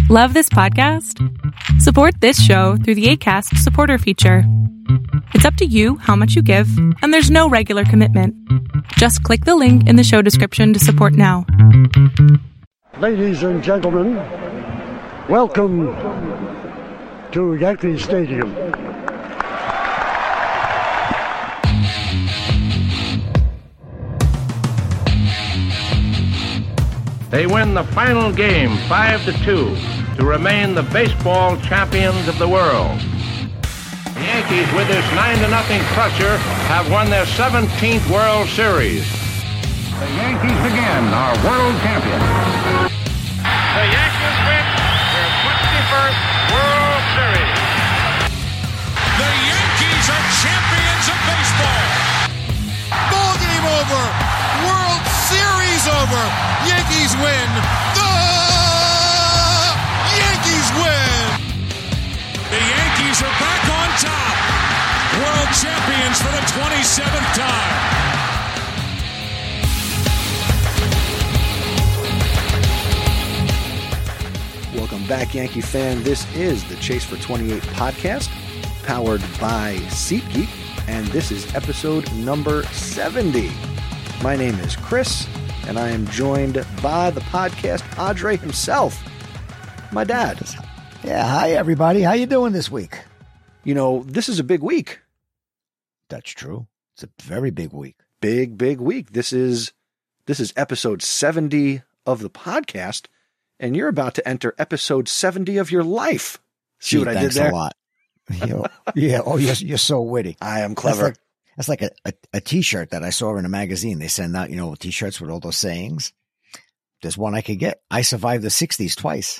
Love this podcast? Support this show through the Acast supporter feature. It's up to you how much you give, and there's no regular commitment. Just click the link in the show description to support now. Ladies and gentlemen, welcome to Yankee Stadium. They win the final game 5-2 to remain the baseball champions of the world. The Yankees, with this 9-0 crusher, have won their 17th World Series. The Yankees again are world champions. The Yankees win their 21st World Series. The Yankees are champions of baseball. Ball game over. World Series over. Yankees win. The Yankees win. The Yankees are back on top. World champions for the 27th time. Welcome back, Yankee fan. This is the Chase for 28 podcast, powered by SeatGeek, and this is episode number 70. My name is Chris, and I am joined by the podcast Padre himself, my dad. Yeah, hi everybody. How you doing this week? You know, this is a big week. That's true. It's a very big week. Big week. This is episode 70 of the podcast, and you're about to enter episode 70 of your life. See what I did there? Thanks a lot. Yeah. Oh, you're so witty. I am clever. That's like a T-shirt that I saw in a magazine. They send out, T-shirts with all those sayings. There's one I could get. I survived the 60s twice.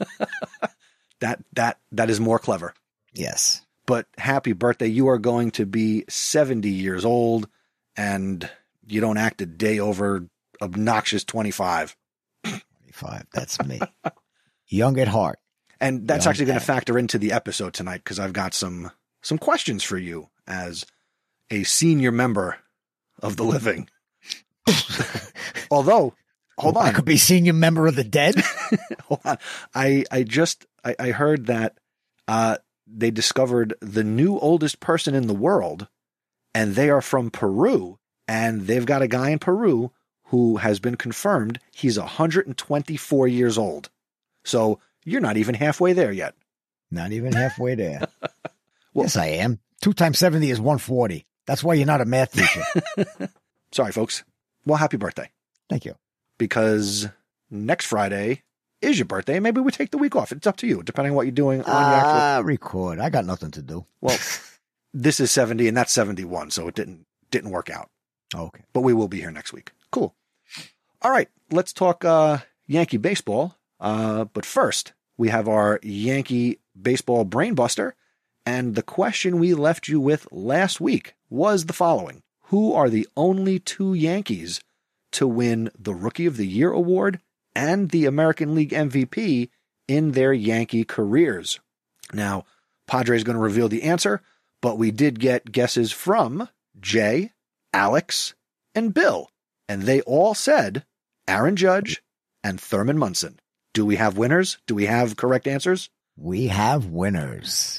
That is more clever. Yes. But happy birthday. You are going to be 70 years old, and you don't act a day over obnoxious 25. 25. That's me. Young at heart. And that's actually going to factor into the episode tonight, because I've got some questions for you as a senior member of the living. Although, hold on. I could be senior member of the dead. Hold on. I heard that they discovered the new oldest person in the world, and they are from Peru, and they've got a guy in Peru who has been confirmed he's 124 years old. So you're not even halfway there yet. Not even halfway there. Well, yes, I am. 2 times 70 is 140. That's why you're not a math teacher. Sorry, folks. Well, happy birthday. Thank you. Because next Friday is your birthday. Maybe we take the week off. It's up to you, depending on what you're doing on your actual... record. I got nothing to do. Well, this is 70 and that's 71, so it didn't work out. Okay. But we will be here next week. Cool. All right. Let's talk Yankee baseball. But first, we have our Yankee baseball brain buster. And the question we left you with last week was the following. Who are the only 2 Yankees to win the Rookie of the Year award and the American League MVP in their Yankee careers? Now, Padre is going to reveal the answer, but we did get guesses from Jay, Alex, and Bill. And they all said Aaron Judge and Thurman Munson. Do we have winners? Do we have correct answers? We have winners.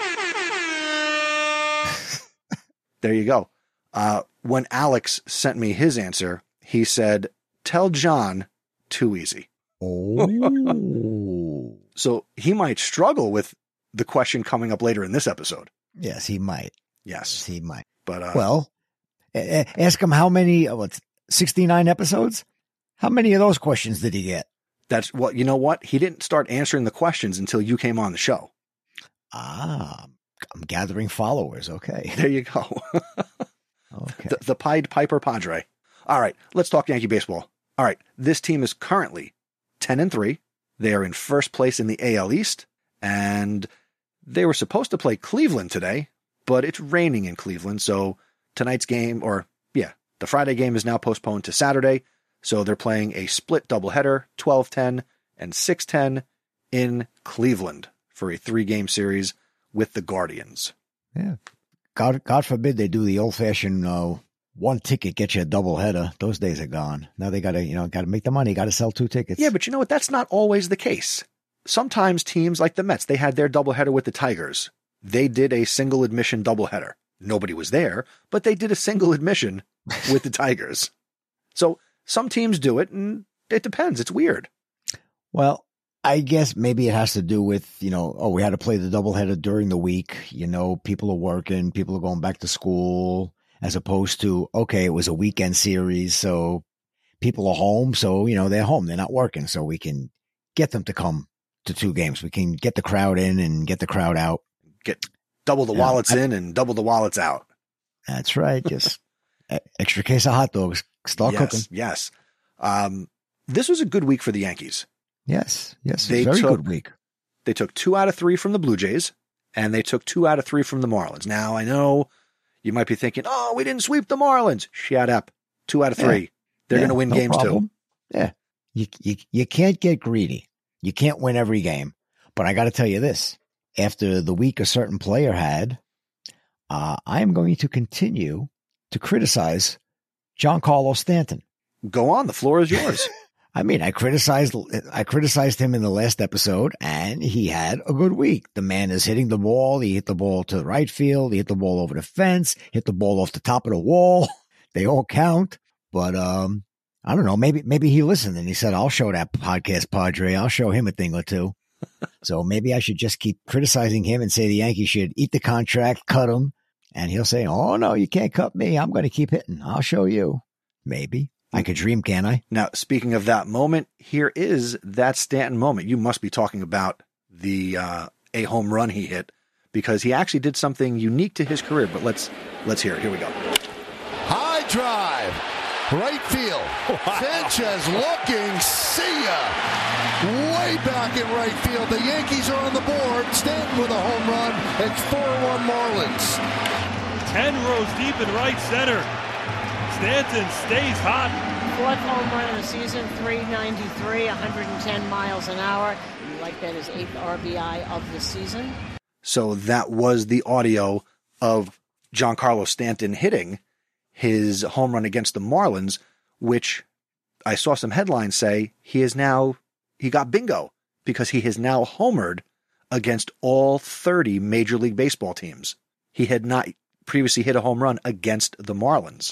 There you go. When Alex sent me his answer, he said, "Tell John, too easy." Oh. So he might struggle with the question coming up later in this episode. Yes, he might. Yes. He might. But well, ask him how many, 69 episodes? How many of those questions did he get? That's what, you know what? He didn't start answering the questions until you came on the show. I'm gathering followers. Okay. There you go. Okay. The Pied Piper Padre. All right. Let's talk Yankee baseball. All right. This team is currently 10-3. They are in first place in the AL East, and they were supposed to play Cleveland today, but it's raining in Cleveland. So tonight's game, the Friday game is now postponed to Saturday. So they're playing a split doubleheader, 12-10 and 6-10 in Cleveland for a 3-game series with the Guardians. Yeah. God forbid they do the old fashioned one ticket get you a doubleheader. Those days are gone. Now they gotta make the money. Got to sell 2 tickets. Yeah, but you know what? That's not always the case. sometimes teams like the Mets, they had their doubleheader with the Tigers. They did a single admission doubleheader. Nobody was there, but they did a single admission with the Tigers. So some teams do it, and it depends. It's weird. Well, I guess maybe it has to do with, we had to play the doubleheader during the week. People are working, people are going back to school, as opposed to, okay, it was a weekend series, so people are home. So, they're home. They're not working. So we can get them to come to 2 games. We can get the crowd in and get the crowd out. Get double the wallets in and double the wallets out. That's right. Just extra case of hot dogs. Start cooking. Yes. This was a good week for the Yankees. Yes. Very good week. They took 2 out of 3 from the Blue Jays, and they took 2 out of 3 from the Marlins. Now, I know you might be thinking, oh, we didn't sweep the Marlins. Shut up. 2 out of 3. Yeah. They're going to win games problem. too. Yeah. You can't get greedy. You can't win every game. But I got to tell you this. After the week a certain player had, I am going to continue to criticize Giancarlo Stanton. Go on. The floor is yours. I mean, I criticized him in the last episode, and he had a good week. The man is hitting the ball. He hit the ball to the right field. He hit the ball over the fence, hit the ball off the top of the wall. They all count. But I don't know. Maybe he listened and he said, I'll show that podcast Padre. I'll show him a thing or two. So maybe I should just keep criticizing him and say the Yankees should eat the contract, cut him. And he'll say, oh, no, you can't cut me. I'm going to keep hitting. I'll show you. Maybe. I could dream, can I? Now, speaking of that moment, here is that Stanton moment. You must be talking about the a home run he hit, because he actually did something unique to his career. But let's hear it. Here we go. High drive, right field. Wow. Sanchez looking, see ya. Way back in right field. The Yankees are on the board. Stanton with a home run. It's 4-1 Marlins. 10 rows deep in right center. Stanton stays hot. 4th home run of the season, 393, 110 miles an hour. You like that as 8th RBI of the season. So that was the audio of Giancarlo Stanton hitting his home run against the Marlins, which I saw some headlines say he got bingo, because he has now homered against all 30 Major League Baseball teams. He had not previously hit a home run against the Marlins.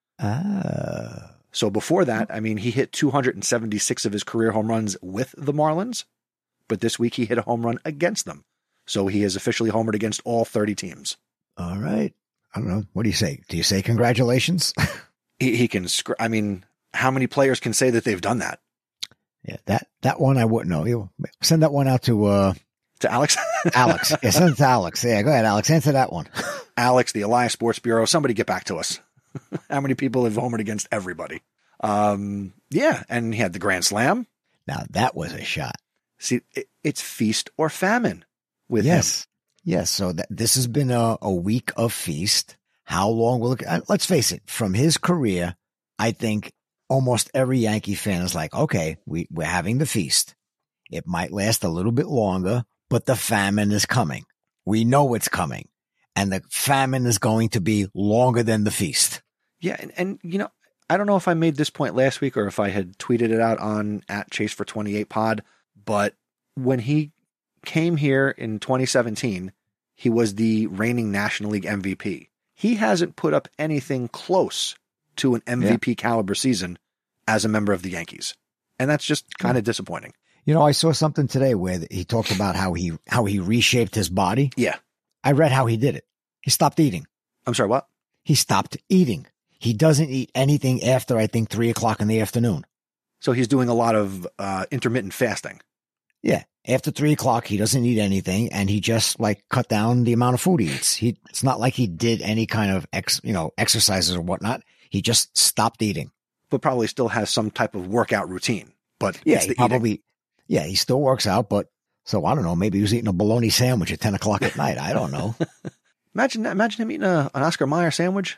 So before that, I mean, he hit 276 of his career home runs with the Marlins, but this week he hit a home run against them. So he has officially homered against all 30 teams. All right. I don't know. What do you say? Do you say congratulations? he can, I mean, how many players can say that they've done that? Yeah, that one I wouldn't know. You send that one out to Alex? Alex. Yeah, send it to Alex. Yeah, go ahead, Alex. Answer that one. Alex, the Elias Sports Bureau, somebody get back to us. How many people have homered against everybody? Yeah, and he had the grand slam. Now that was a shot. See, it's feast or famine with him. Yes. So this has been a week of feast. How long will it? Let's face it. From his career, I think almost every Yankee fan is like, okay, we're having the feast. It might last a little bit longer, but the famine is coming. We know it's coming. And the famine is going to be longer than the feast. Yeah. And I don't know if I made this point last week or if I had tweeted it out on @Chase428pod, but when he came here in 2017, he was the reigning National League MVP. He hasn't put up anything close to an MVP caliber season as a member of the Yankees. And that's just kind of disappointing. I saw something today where he talked about how he reshaped his body. Yeah. I read how he did it. He stopped eating. I'm sorry, what? He stopped eating. He doesn't eat anything after, I think, 3:00 in the afternoon. So he's doing a lot of intermittent fasting. Yeah. After 3:00, he doesn't eat anything, and he just cut down the amount of food he eats. It's not like he did any kind of exercises or whatnot. He just stopped eating. But probably still has some type of workout routine. But yeah, he still works out, but so I don't know, maybe he was eating a bologna sandwich at 10:00 at night. I don't know. Imagine him eating an Oscar Mayer sandwich.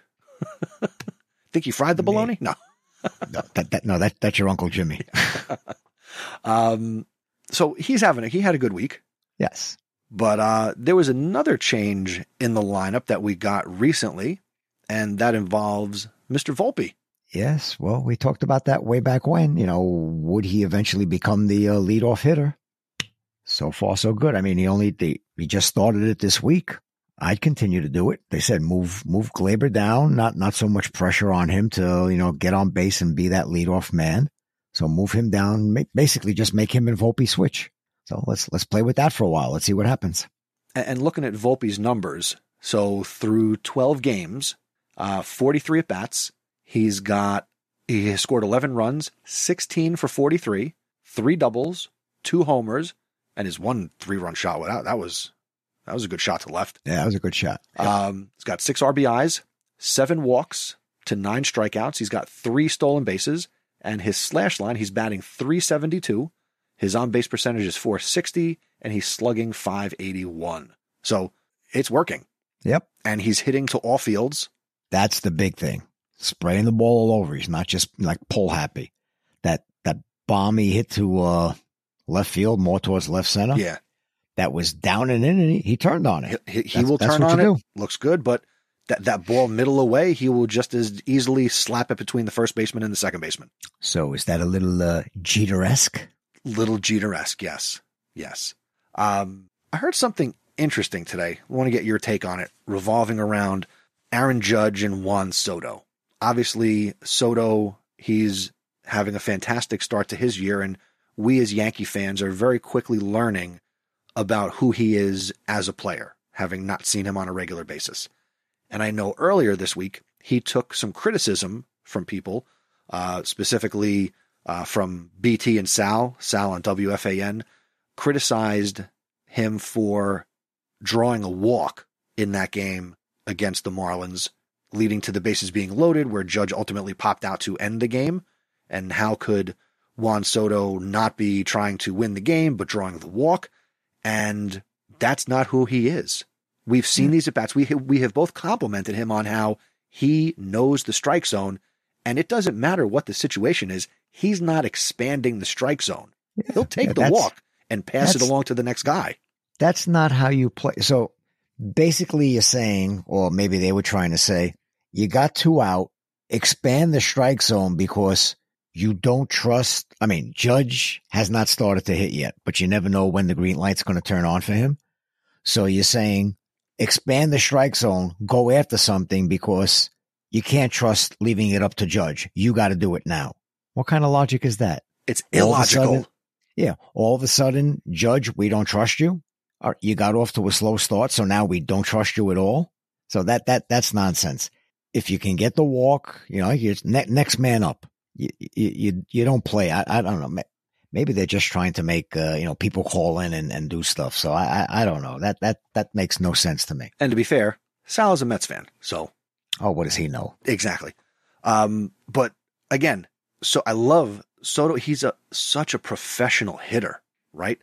Think he fried the bologna? No. That's your Uncle Jimmy. So he had a good week. Yes. But there was another change in the lineup that we got recently, and that involves Mr. Volpe. Yes. Well, we talked about that way back when. Would he eventually become the leadoff hitter? So far, so good. I mean, he just started it this week. I'd continue to do it. They said move Glaber down, not so much pressure on him to, get on base and be that leadoff man. So move him down, basically just make him and Volpe switch. So let's play with that for a while. Let's see what happens. And looking at Volpe's numbers, so through 12 games, 43 at bats, he has scored 11 runs, 16 for 43, 3 doubles, 2 homers, and his 1 3-run shot. Wow, that was a good shot to left. Yeah, that was a good shot. Yep. He's got 6 RBIs, 7 walks to 9 strikeouts. He's got 3 stolen bases, and his slash line, he's batting .372. His on-base percentage is .460, and he's slugging .581. So it's working. Yep. And he's hitting to all fields. That's the big thing. Spraying the ball all over. He's not just like pull happy. That bomb he hit to left field, more towards left center. Yeah. That was down and in, and he turned on it. He will turn on it. Looks good, but that ball middle away, he will just as easily slap it between the first baseman and the second baseman. So is that a little Jeter-esque? Little Jeter-esque, yes. Yes. I heard something interesting today. I want to get your take on it, revolving around Aaron Judge and Juan Soto. Obviously, Soto, he's having a fantastic start to his year, and we as Yankee fans are very quickly learning about who he is as a player, having not seen him on a regular basis. And I know earlier this week, he took some criticism from people, specifically from BT and Sal on WFAN, criticized him for drawing a walk in that game against the Marlins, leading to the bases being loaded, where Judge ultimately popped out to end the game. And how could Juan Soto not be trying to win the game, but drawing the walk? And that's not who he is. We've seen these at-bats. We have both complimented him on how he knows the strike zone, and it doesn't matter what the situation is. He's not expanding the strike zone. He'll take the walk and pass it along to the next guy. That's not how you play. So basically you're saying, or maybe they were trying to say, you got 2 out, expand the strike zone because you don't trust. I mean, Judge has not started to hit yet, but you never know when the green light's going to turn on for him. So you're saying expand the strike zone, go after something because you can't trust leaving it up to Judge. You got to do it now. What kind of logic is that? It's illogical. All of a sudden, Judge, we don't trust you. You got off to a slow start, so now we don't trust you at all. So that's nonsense. If you can get the walk, you're next man up. You don't play. I don't know. Maybe they're just trying to make people call in and do stuff. So I don't know. That makes no sense to me. And to be fair, Sal is a Mets fan, so what does he know? Exactly. But again, so I love Soto. He's such a professional hitter, right?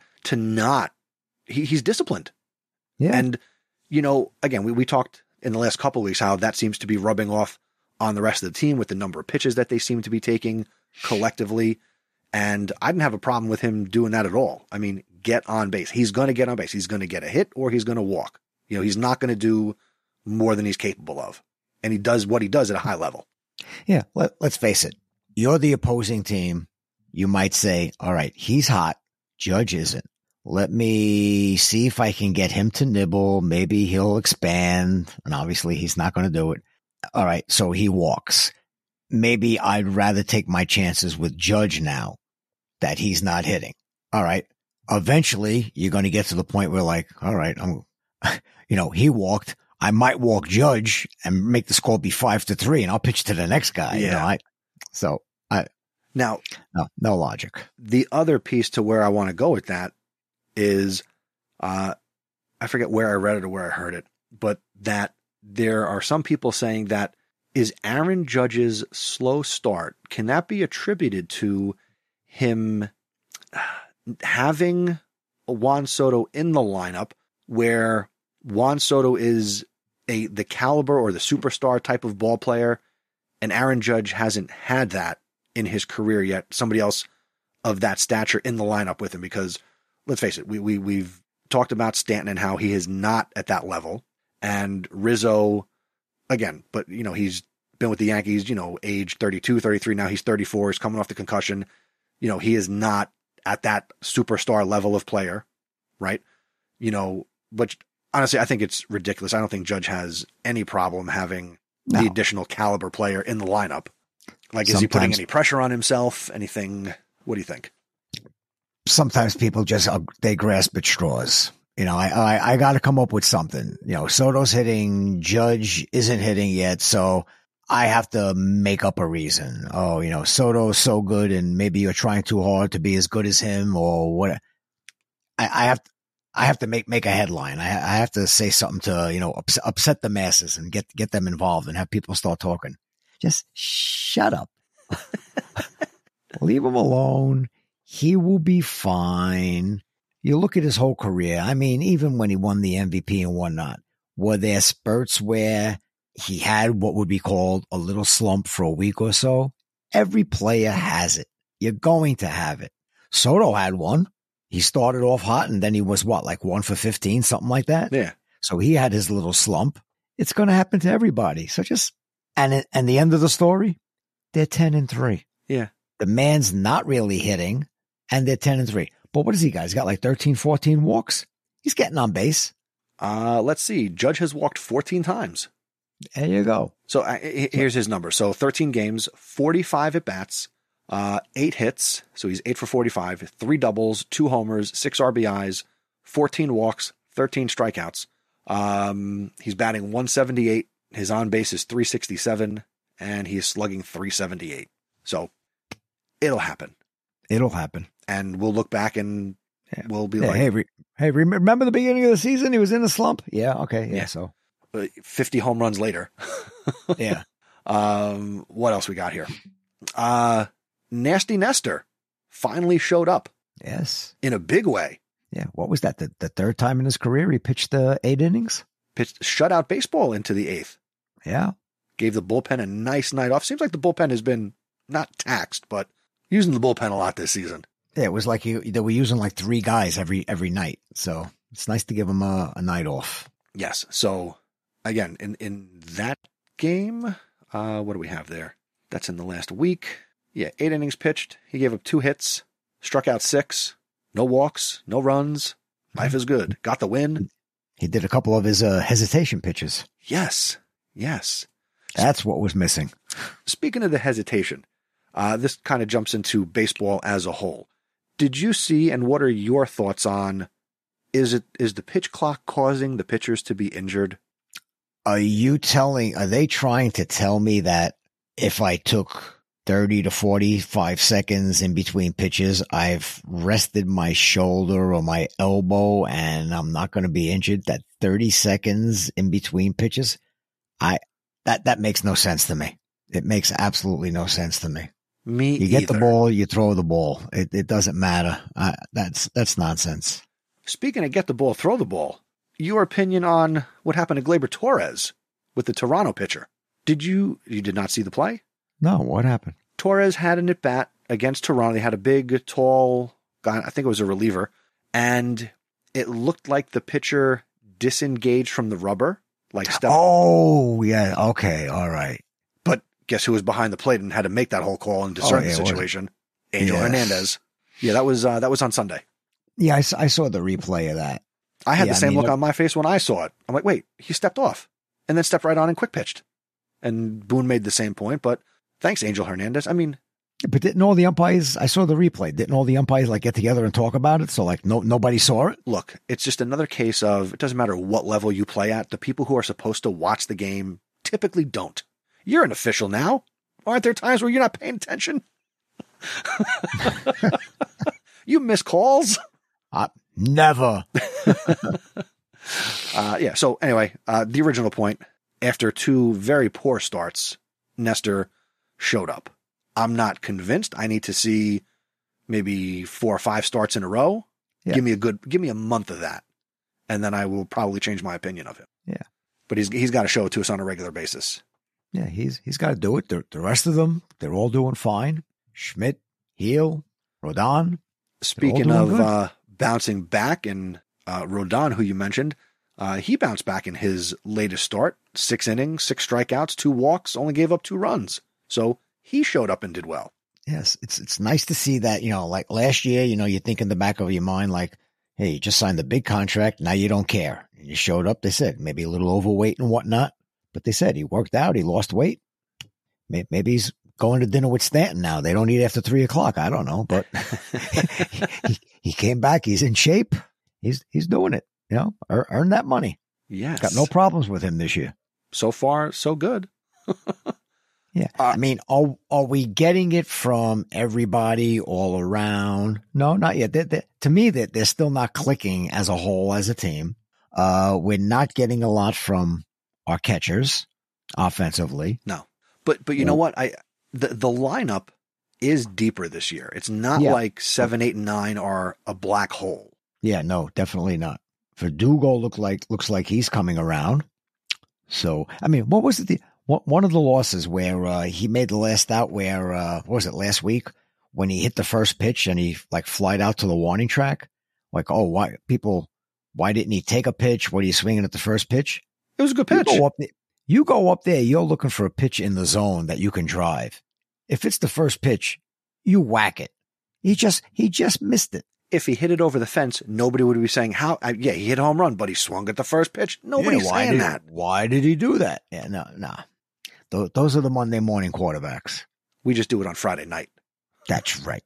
He's disciplined. Yeah. And again, we talked in the last couple of weeks how that seems to be rubbing off on the rest of the team with the number of pitches that they seem to be taking collectively. And I didn't have a problem with him doing that at all. I mean, get on base. He's going to get on base. He's going to get a hit or he's going to walk. He's not going to do more than he's capable of. And he does what he does at a high level. Yeah. Let's face it. You're the opposing team. You might say, all right, he's hot. Judge isn't. Let me see if I can get him to nibble. Maybe he'll expand. And obviously he's not going to do it. All right. So he walks. Maybe I'd rather take my chances with Judge now that he's not hitting. All right. Eventually you're going to get to the point where all right, he walked. I might walk Judge and make the score be 5-3 and I'll pitch to the next guy. Yeah. No logic. The other piece to where I want to go with that is, I forget where I read it or where I heard it, but that there are some people saying that is Aaron Judge's slow start, can that be attributed to him having Juan Soto in the lineup where Juan Soto is the caliber or the superstar type of ball player, and Aaron Judge hasn't had that in his career yet, somebody else of that stature in the lineup with him? Because let's face it, we've talked about Stanton and how he is not at that level, and Rizzo again, but he's been with the Yankees, age 32, 33. Now he's 34. He's coming off the concussion. He is not at that superstar level of player. right? But honestly, I think it's ridiculous. I don't think Judge has any problem having the additional caliber player in the lineup. Like, is he putting any pressure on himself? Anything? What do you think? Sometimes people just, they grasp at straws. I got to come up with something. Soto's hitting, Judge isn't hitting yet, so I have to make up a reason. Oh, Soto's so good, and maybe you're trying too hard to be as good as him, or what? I have to make a headline. I have to say something to upset the masses and get them involved and have people start talking. Just shut up. Leave him alone. He will be fine. You look at his whole career. I mean, even when he won the MVP and whatnot, were there spurts where he had what would be called a little slump for a week or so? Every player has it. You're going to have it. Soto had one. He started off hot, and then he was like 1 for 15, something like that. Yeah. So he had his little slump. It's going to happen to everybody. So and the end of the story, they're 10-3. Yeah. The man's not really hitting, and they're 10-3. But what has he got? He's got like 13, 14 walks. He's getting on base. Let's see. Judge has walked 14 times. There you go. So here's his number. So 13 games, 45 at bats, 8 hits. So he's 8 for 45, 3 doubles, 2 homers, 6 RBIs, 14 walks, 13 strikeouts. He's batting 178. His on base is 367, and he's slugging 378. So it'll happen. It'll happen. And we'll look back and we'll be like, hey, remember the beginning of the season? He was in a slump. Yeah. Okay. Yeah. So 50 home runs later. Yeah. What else we got here? Nasty Nestor finally showed up. Yes. In a big way. Yeah. What was that? The third time in his career he pitched 8 innings? Pitched shutout baseball into the 8th. Yeah. Gave the bullpen a nice night off. Seems like the bullpen has been not taxed, but using the bullpen a lot this season. Yeah, it was like they were using like 3 guys every night. So it's nice to give them a night off. Yes. So again, in that game, what do we have there? That's in the last week. Yeah, 8 innings pitched. He gave up 2 hits, struck out 6, no walks, no runs. Life is good. Got the win. He did a couple of his hesitation pitches. Yes. That's what was missing. Speaking of the hesitation, this kind of jumps into baseball as a whole. Did you see, and what are your thoughts on, is the pitch clock causing the pitchers to be injured? Are they trying to tell me that if I took 30 to 45 seconds in between pitches, I've rested my shoulder or my elbow and I'm not going to be injured? That 30 seconds in between pitches? That makes no sense to me. It makes absolutely no sense to me. You get the ball, you throw the ball. It doesn't matter. That's nonsense. Speaking of get the ball, throw the ball, your opinion on what happened to Gleyber Torres with the Toronto pitcher. You did not see the play? No, what happened? Torres had an at-bat against Toronto. They had a big, tall guy, I think it was a reliever, and it looked like the pitcher disengaged from the rubber. Oh, yeah, okay, all right. But guess who was behind the plate and had to make that whole call and discern the situation? Angel Hernandez. Yeah, that was on Sunday. Yeah, I saw the replay of that. I had the same look on my face when I saw it. I'm like, wait, he stepped off and then stepped right on and quick pitched. And Boone made the same point, but thanks, Angel Hernandez. I mean, but didn't all the umpires? I saw the replay. Didn't all the umpires get together and talk about it? So nobody saw it. Look, it's just another case of it doesn't matter what level you play at. The people who are supposed to watch the game typically don't. You're an official now. Aren't there times where you're not paying attention? You miss calls. Never. Yeah. So anyway, the original point. After 2 very poor starts, Nestor showed up. I'm not convinced. I need to see maybe 4 or 5 starts in a row. Yeah. Give me a month of that, and then I will probably change my opinion of him. Yeah. But he's got to show it to us on a regular basis. Yeah, he's got to do it. The rest of them, they're all doing fine. Schmidt, Heel, Rodon. Speaking of bouncing back, and Rodon, who you mentioned, he bounced back in his latest start. 6 innings, 6 strikeouts, 2 walks, only gave up 2 runs. So he showed up and did well. Yes, it's nice to see that, like last year, you think in the back of your mind, hey, you just signed the big contract. Now you don't care. And you showed up. They said maybe a little overweight and whatnot, but they said he worked out. He lost weight. Maybe he's going to dinner with Stanton now. They don't eat after 3:00. I don't know, but he came back. He's in shape. He's doing it. Earn that money. Yes. Got no problems with him this year. So far, so good. Yeah. I mean, are we getting it from everybody all around? No, not yet. To me, they're still not clicking as a whole, as a team. We're not getting a lot from our catchers offensively. No. But you know what? The lineup is deeper this year. It's not like 7, 8, and 9 are a black hole. Yeah, no, definitely not. Verdugo looks like he's coming around. So, I mean, what was it? One of the losses where he made the last out where, what was it, last week when he hit the first pitch and he like flied out to the warning track? Like, oh, why didn't he take a pitch? What are you swinging at the first pitch? It was a good pitch. You go up there, you're looking for a pitch in the zone that you can drive. If it's the first pitch, you whack it. He just missed it. If he hit it over the fence, nobody would be saying, he hit a home run, but he swung at the first pitch. Nobody's saying that. Why did he do that? Yeah, no. Those are the Monday morning quarterbacks. We just do it on Friday night. That's right.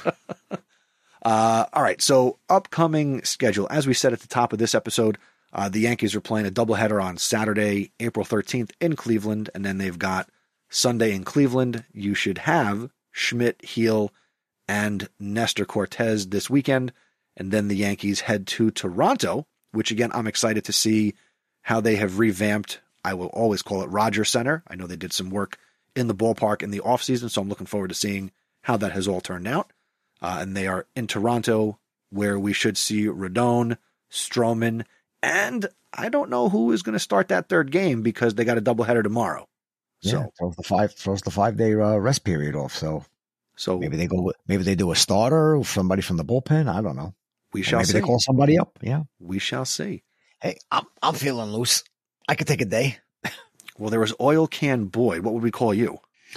All right. So upcoming schedule, as we said at the top of this episode, the Yankees are playing a doubleheader on Saturday, April 13th in Cleveland. And then they've got Sunday in Cleveland. You should have Schmidt, Heel, and Nestor Cortez this weekend. And then the Yankees head to Toronto, which again, I'm excited to see how they have revamped. I will always call it Rogers Center. I know they did some work in the ballpark in the offseason, so I'm looking forward to seeing how that has all turned out. And they are in Toronto, where we should see Rodon, Stroman, and I don't know who is going to start that third game because they got a doubleheader tomorrow. Yeah, throws the 5-day rest period off. So maybe they do a starter or somebody from the bullpen. I don't know. We shall see. Maybe they call somebody up. Yeah, we shall see. Hey, I'm feeling loose. I could take a day. Well, there was Oil Can Boyd. What would we call you?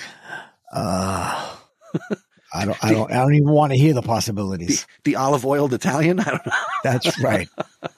I don't even want to hear the possibilities. The olive-oiled Italian? I don't know. That's right.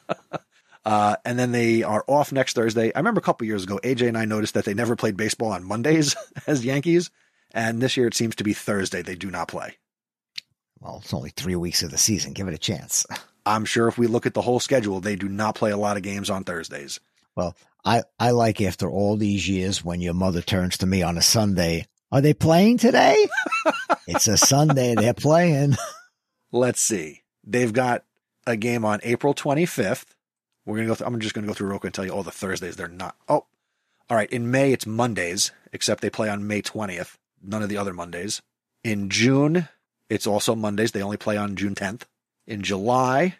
And then they are off next Thursday. I remember a couple years ago, AJ and I noticed that they never played baseball on Mondays as Yankees. And this year it seems to be Thursday. They do not play. Well, it's only 3 weeks of the season. Give it a chance. I'm sure if we look at the whole schedule, they do not play a lot of games on Thursdays. Well, I like after all these years when your mother turns to me on a Sunday, are they playing today? It's a Sunday. They're playing. Let's see. They've got a game on April 25th. I'm just going to go through real quick and tell you all the Thursdays they're not. Oh, all right. In May, it's Mondays, except they play on May 20th. None of the other Mondays. In June, it's also Mondays. They only play on June 10th. In July,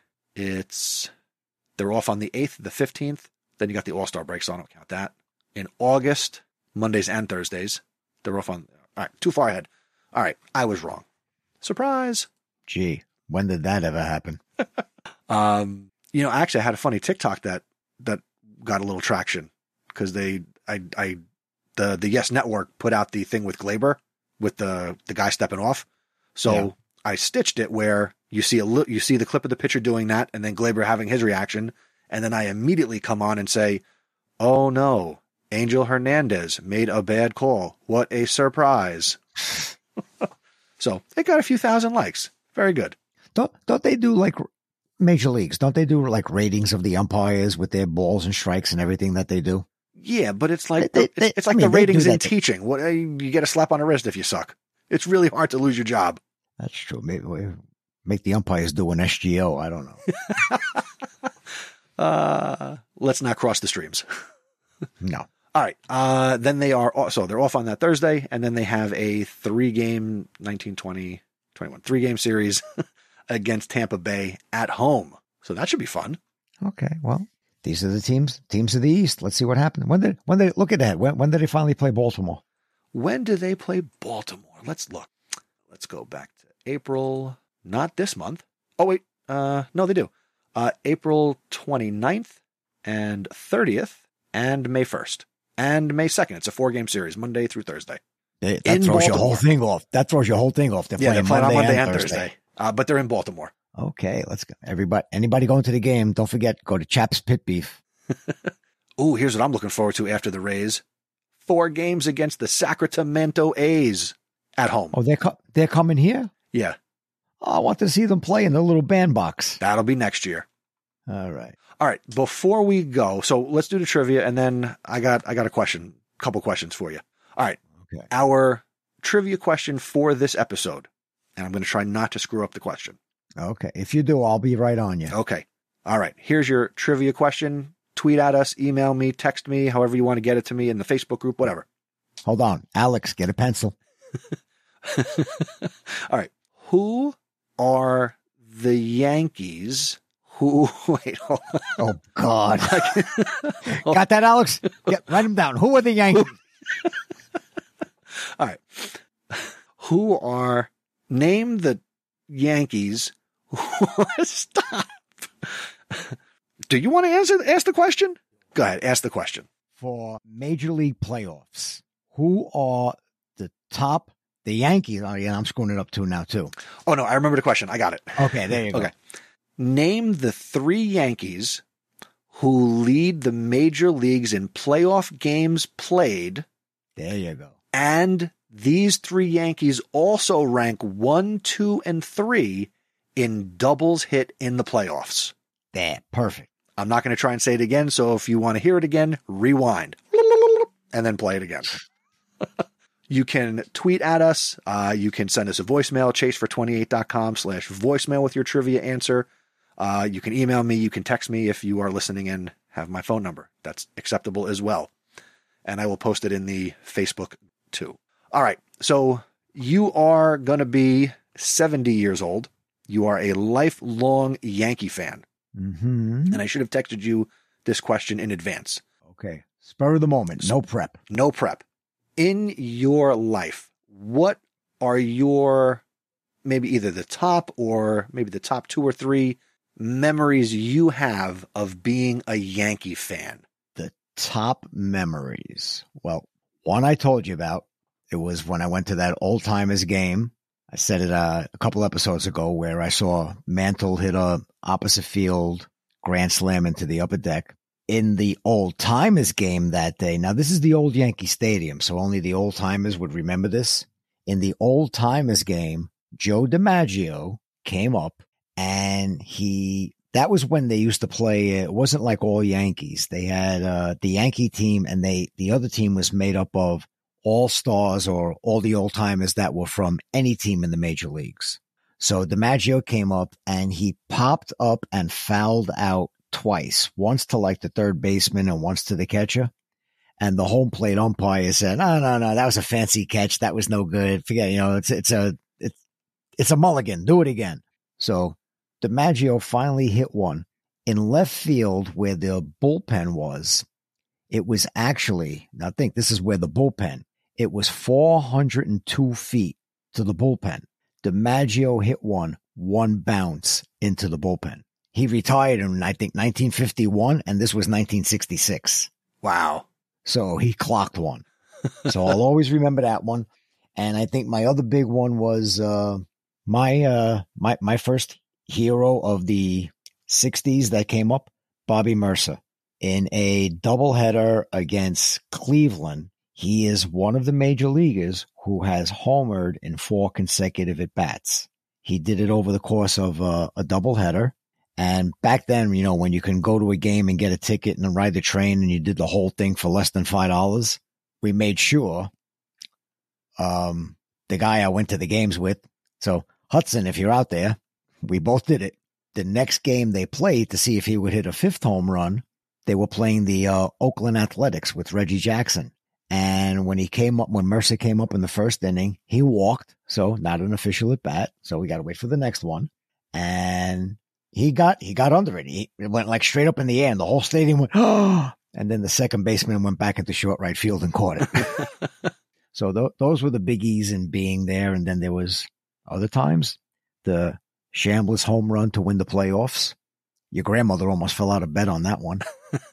they're off on the 8th, the 15th. Then you got the All-Star break, so I don't count that. In August, Mondays and Thursdays. They're off on... All right, too far ahead. All right, I was wrong. Surprise. Gee, when did that ever happen? Actually, I had a funny TikTok that got a little traction because the Yes Network put out the thing with Glaber, with the guy stepping off. So I stitched it where you see the clip of the pitcher doing that, and then Glaber having his reaction. And then I immediately come on and say, oh no, Angel Hernandez made a bad call. What a surprise. So it got a few thousand likes. Very good. Don't they do like major leagues? Don't they do like ratings of the umpires with their balls and strikes and everything that they do? Yeah, but it's like the ratings in teaching. What, you get a slap on the wrist if you suck. It's really hard to lose your job. That's true. Maybe make the umpires do an SGO. I don't know. Let's not cross the streams. No. All right. Then they're off on that Thursday, and then they have a 3-game 3-game series against Tampa Bay at home. So that should be fun. Okay. Well, these are the teams of the East. Let's see what happens. When they look at that, when did they finally play Baltimore? When do they play Baltimore? Let's look. Let's go back to April. Not this month. Oh, wait. No, they do. April 29th and 30th and May 1st and May 2nd. It's a 4-game series, Monday through Thursday. That throws your whole thing off. They're playing on Monday and Thursday. But they're in Baltimore. Okay, let's go. Anybody going to the game, don't forget, go to Chaps Pit Beef. Ooh, here's what I'm looking forward to after the Rays. 4 games against the Sacramento A's at home. Oh, they're coming here? Yeah. Oh, I want to see them play in the little bandbox. That'll be next year. All right. All right. Before we go, so let's do the trivia, and then I got a couple questions for you. All right. Okay. Our trivia question for this episode, and I'm going to try not to screw up the question. Okay. If you do, I'll be right on you. Okay. All right. Here's your trivia question. Tweet at us, email me, text me, however you want to get it to me in the Facebook group, whatever. Hold on. Alex, get a pencil. All right. Who are the Yankees who, wait, hold on. Oh, God. Got that, Alex? Write them down. Who are the Yankees? All right. Name the Yankees. Stop. Do you want to ask the question? Go ahead, ask the question. For Major League playoffs, who are the Yankees? Oh, yeah, I'm screwing it up too. Oh, no, I remember the question. I got it. Okay, there you go. Okay. Name the 3 Yankees who lead the major leagues in playoff games played. There you go. And these 3 Yankees also rank 1, 2, and 3 in doubles hit in the playoffs. There, perfect. I'm not going to try and say it again, so if you want to hear it again, rewind and then play it again. You can tweet at us. You can send us a voicemail, chasefor28.com/voicemail with your trivia answer. You can email me. You can text me if you are listening and have my phone number. That's acceptable as well. And I will post it in the Facebook too. All right. So you are going to be 70 years old. You are a lifelong Yankee fan. Mm-hmm. And I should have texted you this question in advance. Okay. Spur of the moment. No prep. No prep. In your life, what are your maybe either the top or maybe the top 2 or 3 memories you have of being a Yankee fan? The top memories. Well, one I told you about, it was when I went to that old timers game. I said it a couple episodes ago where I saw Mantle hit a opposite field grand slam into the upper deck. In the old timers game that day, now this is the old Yankee Stadium, so only the old timers would remember this. In the old timers game, Joe DiMaggio came up and that was when they used to play. It wasn't like all Yankees. They had the Yankee team, and the other team was made up of all stars or all the old timers that were from any team in the major leagues. So DiMaggio came up and he popped up and fouled out twice, once to like the third baseman and once to the catcher. And the home plate umpire said, no, that was a fancy catch. That was no good. Forget, it's a mulligan. Do it again. So DiMaggio finally hit one in left field where the bullpen was. It was actually, I think this is where the bullpen, it was 402 feet to the bullpen. DiMaggio hit one bounce into the bullpen. He retired in, I think, 1951, and this was 1966. Wow. So he clocked one. So I'll always remember that one. And I think my other big one was my first hero of the 60s that came up, Bobby Mercer. In a doubleheader against Cleveland, he is one of the major leaguers who has homered in 4 consecutive at-bats. He did it over the course of a doubleheader. And back then, when you can go to a game and get a ticket and ride the train and you did the whole thing for less than $5, we made sure the guy I went to the games with. So Hudson, if you're out there, we both did it. The next game they played to see if he would hit a 5th home run, they were playing the Oakland Athletics with Reggie Jackson. And when Mercer came up in the first inning, he walked. So not an official at bat. So we got to wait for the next one. And he got under it. It went like straight up in the air and the whole stadium went, oh, and then the second baseman went back into short right field and caught it. So those were the biggies in being there. And then there was other times, the Chambliss home run to win the playoffs. Your grandmother almost fell out of bed on that one.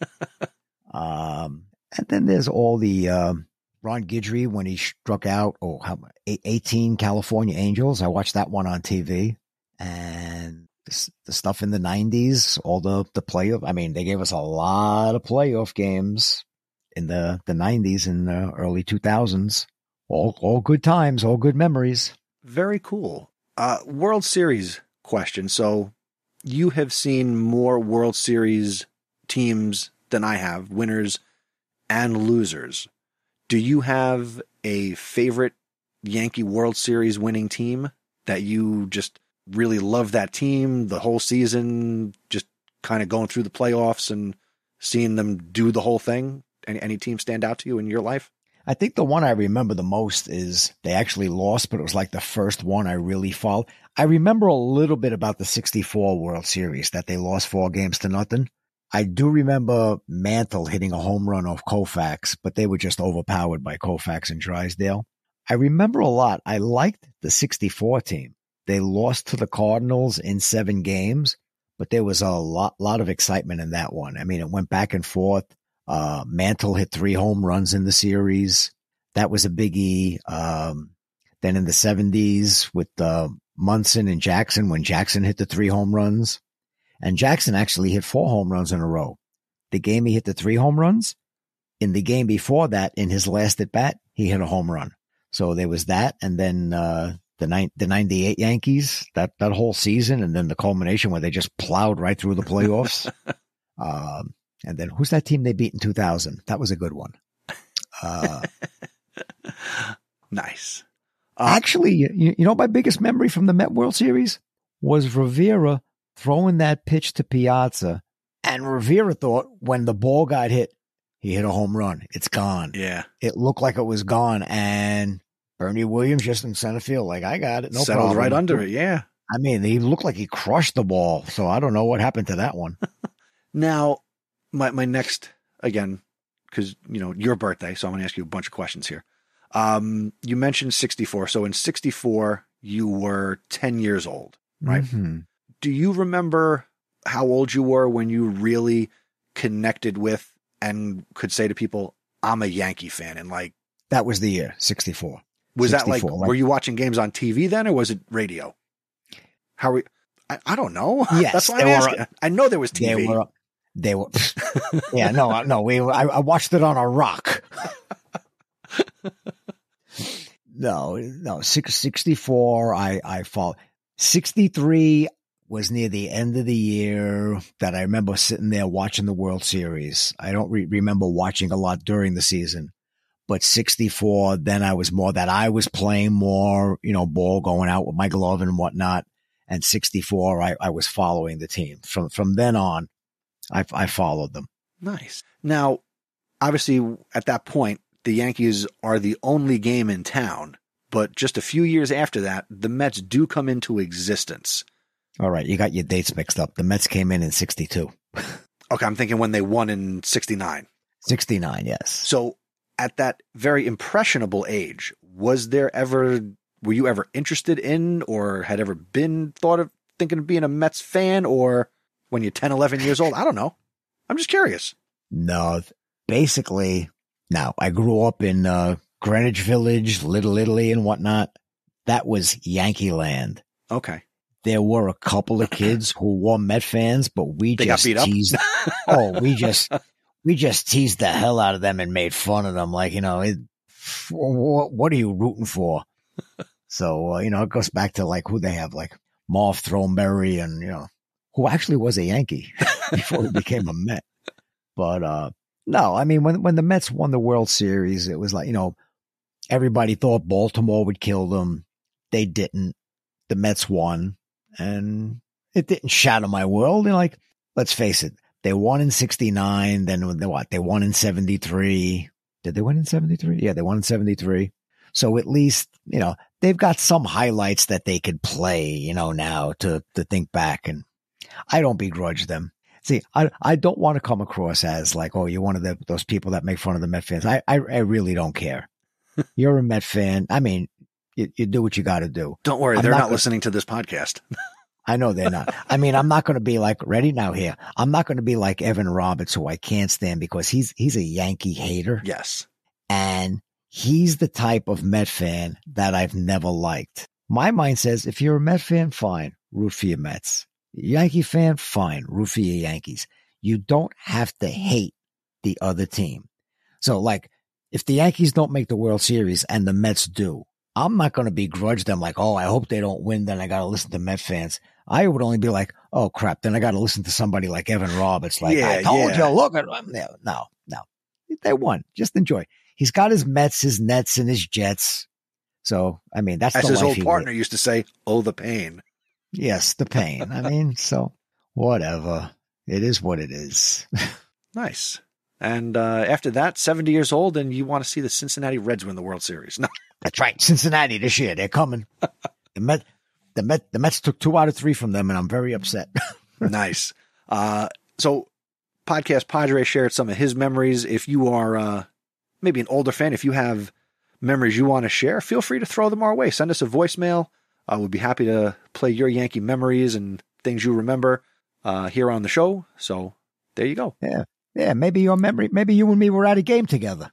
And then there's all the Ron Guidry when he struck out 18 California Angels. I watched that one on TV. And the stuff in the 90s, all the playoff. I mean, they gave us a lot of playoff games in the 90s and the early 2000s. All good times, all good memories. Very cool. World Series question. So you have seen more World Series teams than I have, winners and losers. Do you have a favorite Yankee World Series winning team that you just really love that team the whole season, just kind of going through the playoffs and seeing them do the whole thing? Any team stand out to you in your life? I think the one I remember the most is they actually lost, but it was like the first one I really followed. I remember a little bit about the 64 World Series that they lost 4-0. I do remember Mantle hitting a home run off Koufax, but they were just overpowered by Koufax and Drysdale. I remember a lot. I liked the 64 team. They lost to the Cardinals in 7 games, but there was a lot of excitement in that one. I mean, it went back and forth. Mantle hit 3 home runs in the series. That was a biggie. Then in the 70s with Munson and Jackson, when Jackson hit the 3 home runs, and Jackson actually hit 4 home runs in a row. The game he hit the 3 home runs. In the game before that, in his last at bat, he hit a home run. So there was that, and then the 98 Yankees, that whole season, and then the culmination where they just plowed right through the playoffs. And then who's that team they beat in 2000? That was a good one. Nice. Actually, you know, my biggest memory from the Met World Series was Rivera throwing that pitch to Piazza. And Rivera thought when the ball got hit, he hit a home run. It's gone. Yeah. It looked like it was gone. And Bernie Williams just in center field, like, I got it. No Settled problem. right under it. Yeah. I mean, he looked like he crushed the ball. So I don't know what happened to that one. Now, my next, again, because, you know, your birthday, so I'm going to ask you a bunch of questions here. You mentioned 64. So in 64, you were 10 years old, right? Mm-hmm. Do you remember how old you were when you really connected with and could say to people, I'm a Yankee fan? And like, that was the year, 64. Was 64, that like, were you watching games on TV then, or was it radio? How were I don't know. Yes, that's why I'm asking. I know there was TV. They were, yeah, no, I watched it on a rock. No, 64, I followed. 63 was near the end of the year that I remember sitting there watching the World Series. I don't remember watching a lot during the season, but 64, then I was playing more, you know, ball going out with my glove and whatnot. And 64, I was following the team. From then on, I followed them. Nice. Now, obviously, at that point, the Yankees are the only game in town. But just a few years after that, the Mets do come into existence. All right, you got your dates mixed up. The Mets came in 62. Okay, I'm thinking when they won in 69. 69, yes. So at that very impressionable age, were you ever interested in or had ever been thought of thinking of being a Mets fan, or when you're 10, 11 years old? I don't know. I'm just curious. No, basically, no. I grew up in Greenwich Village, Little Italy and whatnot. That was Yankee land. Okay. There were a couple of kids who were Met fans, but we just teased. We just teased the hell out of them and made fun of them. Like, you know, what are you rooting for? So, you know, it goes back to like who they have, like Marv Throneberry and, you know, who actually was a Yankee before he became a Met. But, no, I mean, when the Mets won the World Series, it was like, you know, everybody thought Baltimore would kill them. They didn't. The Mets won, and it didn't shatter my world. And like, let's face it, they won in 69. Then they won in 73. Did they win in 73? Yeah, they won in 73. So at least, you know, they've got some highlights that they could play, you know, now to think back. And I don't begrudge them. See, I don't want to come across as like, oh, you're one of those people that make fun of the Met fans. I really don't care. You're a Met fan. I mean, you do what you got to do. Don't worry. They're not listening to this podcast. I know they're not. I mean, I'm not going to be like, ready now here. I'm not going to be like Evan Roberts, who I can't stand because he's a Yankee hater. Yes. And he's the type of Met fan that I've never liked. My mind says, if you're a Met fan, fine, root for your Mets. Yankee fan, fine, root for your Yankees. You don't have to hate the other team. So, like, if the Yankees don't make the World Series and the Mets do, I'm not going to begrudge them like, oh, I hope they don't win, then I got to listen to Met fans. I would only be like, oh, crap, then I got to listen to somebody like Evan Roberts. Like, I told you, look at them. No. They won. Just enjoy. He's got his Mets, his Nets, and his Jets. So, I mean, that's as the his life old partner used to say, oh, the pain. Yes, the pain. I mean, so whatever. It is what it is. Nice. And after that, 70 years old, and you want to see the Cincinnati Reds win the World Series. No. That's right. Cincinnati this year. They're coming. The Mets took 2 out of 3 from them, and I'm very upset. Nice. So Podcast Padre shared some of his memories. If you are maybe an older fan, if you have memories you want to share, feel free to throw them our way. Send us a voicemail. We'd be happy to play your Yankee memories and things you remember here on the show. So there you go. Yeah. Maybe your memory. Maybe you and me were at a game together.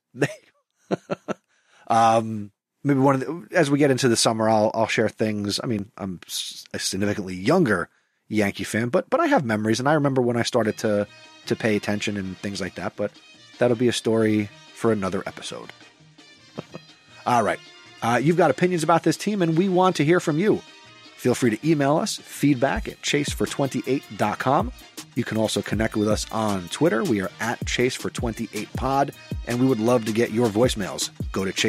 Maybe as we get into the summer, I'll share things. I mean, I'm a significantly younger Yankee fan, but I have memories, and I remember when I started to pay attention and things like that. But that'll be a story for another episode. All right. You've got opinions about this team, and we want to hear from you. Feel free to email us, feedback@chasefor28.com. You can also connect with us on Twitter. We are at chasefor28pod, and we would love to get your voicemails. Go to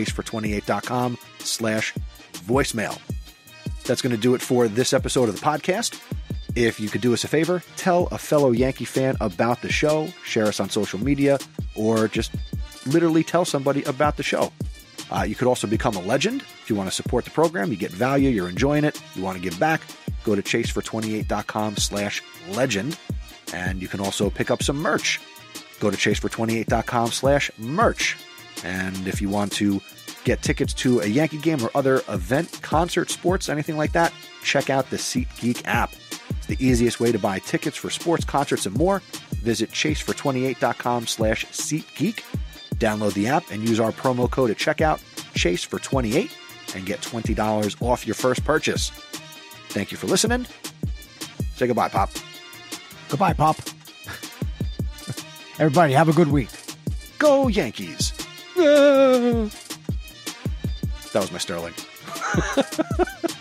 chasefor28.com/voicemail. That's going to do it for this episode of the podcast. If you could do us a favor, tell a fellow Yankee fan about the show, share us on social media, or just literally tell somebody about the show. You could also become a legend. If you want to support the program, you get value, you're enjoying it, you want to give back, go to chasefor28.com/legend. And you can also pick up some merch. Go to chasefor28.com/merch. And if you want to get tickets to a Yankee game or other event, concert, sports, anything like that, check out the SeatGeek app. It's the easiest way to buy tickets for sports, concerts, and more. Visit chasefor28.com/SeatGeek. Download the app and use our promo code at checkout, chasefor28, and get $20 off your first purchase. Thank you for listening. Say goodbye, Pop. Goodbye, Pop. Everybody, have a good week. Go Yankees. That was my Sterling.